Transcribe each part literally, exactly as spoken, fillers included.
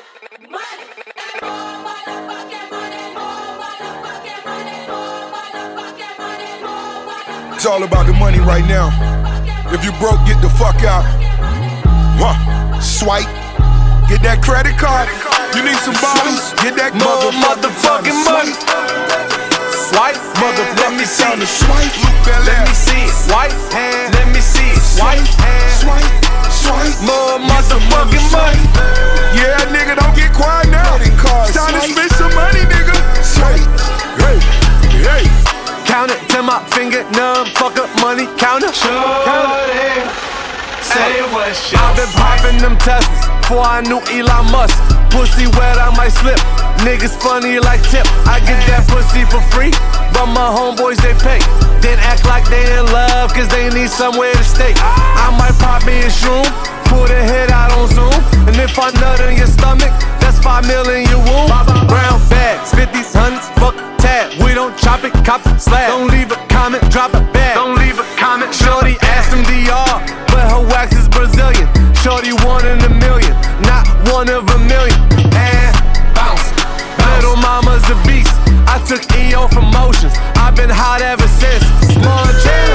It's all about the money right now. If you broke, get the fuck out. Huh. Swipe. Get that credit card. You need some bottles. Get that More motherfucking money. Swipe. Motherfucking let me see time to it. swipe. Let me see it. Swipe. Let me see it. Swipe. Swipe. Swipe. More motherfucking money. Yeah, nigga, don't get quiet now. It's time to spend some money, nigga. Swipe. Hey. Hey. Count it till my finger numb. Fuck up money. Count it. Shorty, say what's yours. I've been popping them tests before I knew Elon Musk. Pussy wet, I might slip. Niggas funny like Tip. I get that pussy for free, but my homeboys they pay. Then act like they in love, cause they need somewhere to stay. I might pop me a shroom, pull the head out on Zoom. And if I nut in your stomach, that's five mil in your womb. Brown bags, fifties, hundreds, fuck tab. We don't chop it, cop the slab. Don't leave a comment, drop a bag. Don't leave a comment. Shorty asked him D R, but her wax is Brazilian. Shorty one in a million, not one of a million. And bounce, little mama's a beast. I took E O from Motions, I've been hot ever since. Montana,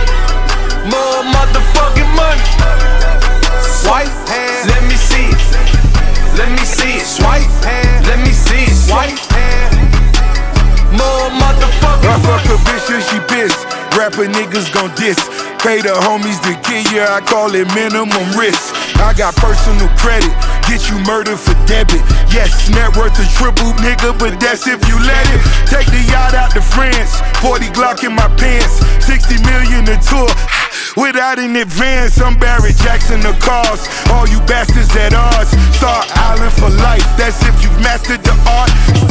more motherfucking money. Swipe, let me see it. Let me see it. Swipe, let me see it. Swipe, more motherfucking I money. fuck a bitch till she pissed. Rapper niggas gon' diss. Pay the homies to kill you, I call it minimum risk. I got personal credit, get you murdered for debit. Yes, net worth a triple, nigga, but that's if you let it. Take the yacht out to France, forty Glock in my pants, sixty million a tour. Without an advance, I'm Barrett Jackson the cause. All you bastards at odds, Star Island for life. That's if you've mastered the art.